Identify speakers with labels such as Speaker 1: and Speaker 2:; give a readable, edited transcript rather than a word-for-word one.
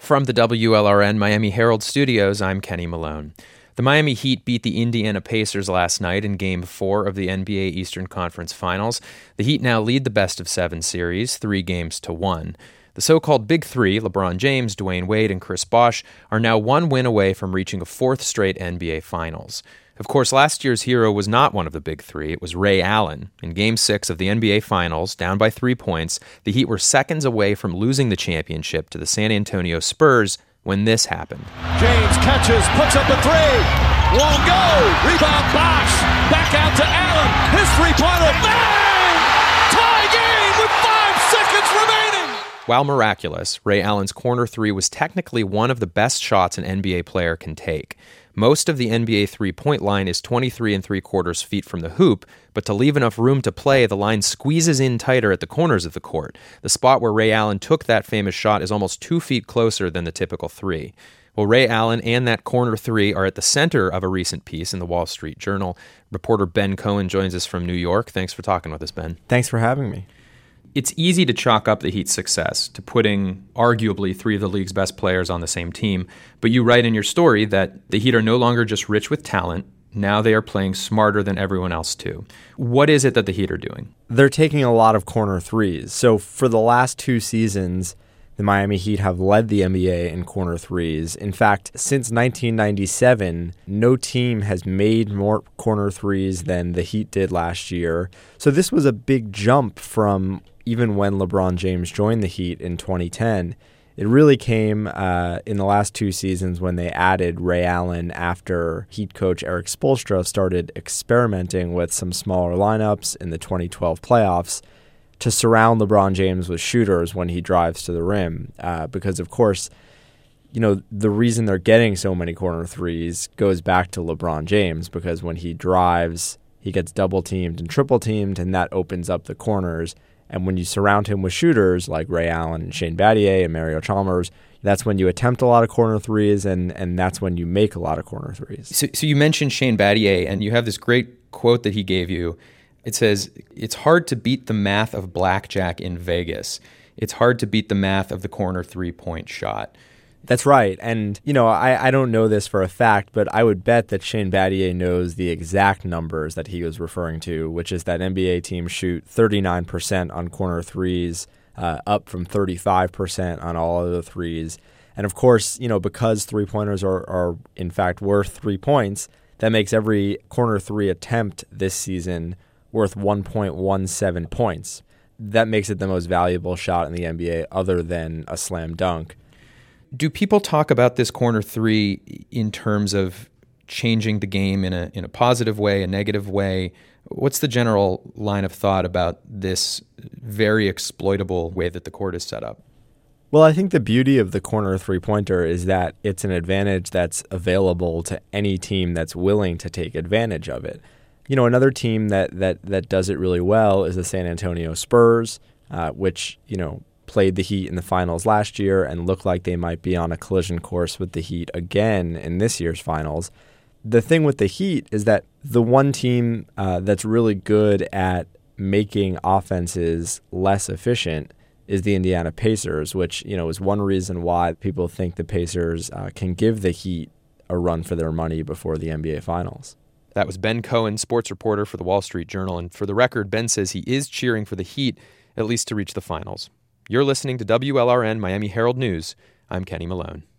Speaker 1: From the WLRN Miami Herald Studios, I'm Kenny Malone. The Miami Heat beat the Indiana Pacers last night in Game 4 of the NBA Eastern Conference Finals. The Heat now lead the best-of-7 series, 3-1. The so-called Big Three, LeBron James, Dwayne Wade, and Chris Bosh, are now one win away from reaching a fourth straight NBA Finals. Of course, last year's hero was not one of the Big Three. It was Ray Allen. In Game 6 of the NBA Finals, down by 3 points, the Heat were seconds away from losing the championship to the San Antonio Spurs when this happened.
Speaker 2: James catches, puts up a three. Won't go. Rebound Bosh. Back out to Allen. His three-pointer. Bang! Tie game with 5 seconds remaining.
Speaker 1: While miraculous, Ray Allen's corner three was technically one of the best shots an NBA player can take. Most of the NBA three-point line is 23 3/4 feet from the hoop, but to leave enough room to play, the line squeezes in tighter at the corners of the court. The spot where Ray Allen took that famous shot is almost 2 feet closer than the typical three. Well, Ray Allen and that corner three are at the center of a recent piece in the Wall Street Journal. Reporter Ben Cohen joins us from New York. Thanks for talking with us, Ben.
Speaker 3: Thanks for having me.
Speaker 1: It's easy to chalk up the Heat's success to putting arguably 3 of the league's best players on the same team, but you write in your story that the Heat are no longer just rich with talent, now they are playing smarter than everyone else too. What is it that the Heat are doing?
Speaker 3: They're taking a lot of corner threes. So for the last 2 seasons, the Miami Heat have led the NBA in corner threes. In fact, since 1997, no team has made more corner threes than the Heat did last year. So this was a big jump from even when LeBron James joined the Heat in 2010. It really came in the last 2 seasons when they added Ray Allen after Heat coach Erik Spoelstra started experimenting with some smaller lineups in the 2012 playoffs to surround LeBron James with shooters when he drives to the rim. Because, of course, you know, the reason they're getting so many corner threes goes back to LeBron James, because when he drives, he gets double-teamed and triple-teamed, and that opens up the corners. And when you surround him with shooters like Ray Allen and Shane Battier and Mario Chalmers, that's when you attempt a lot of corner threes, and that's when you make a lot of corner threes.
Speaker 1: So you mentioned Shane Battier, and you have this great quote that he gave you. It says, "It's hard to beat the math of blackjack in Vegas. It's hard to beat the math of the corner three-point shot."
Speaker 3: That's right. And, you know, I don't know this for a fact, but I would bet that Shane Battier knows the exact numbers that he was referring to, which is that NBA teams shoot 39% on corner threes, up from 35% on all other threes. And, of course, you know, because three-pointers are in fact worth 3 points, that makes every corner three attempt this season worth 1.17 points. That makes it the most valuable shot in the NBA other than a slam dunk.
Speaker 1: Do people talk about this corner three in terms of changing the game in a positive way, a negative way? What's the general line of thought about this very exploitable way that the court is set up?
Speaker 3: Well, I think the beauty of the corner three-pointer is that it's an advantage that's available to any team that's willing to take advantage of it. You know, another team that does it really well is the San Antonio Spurs, which, you know, played the Heat in the finals last year and looked like they might be on a collision course with the Heat again in this year's finals. The thing with the Heat is that the one team that's really good at making offenses less efficient is the Indiana Pacers, which, you know, is one reason why people think the Pacers can give the Heat a run for their money before the NBA Finals.
Speaker 1: That was Ben Cohen, sports reporter for the Wall Street Journal. And for the record, Ben says he is cheering for the Heat, at least to reach the finals. You're listening to WLRN Miami Herald News. I'm Kenny Malone.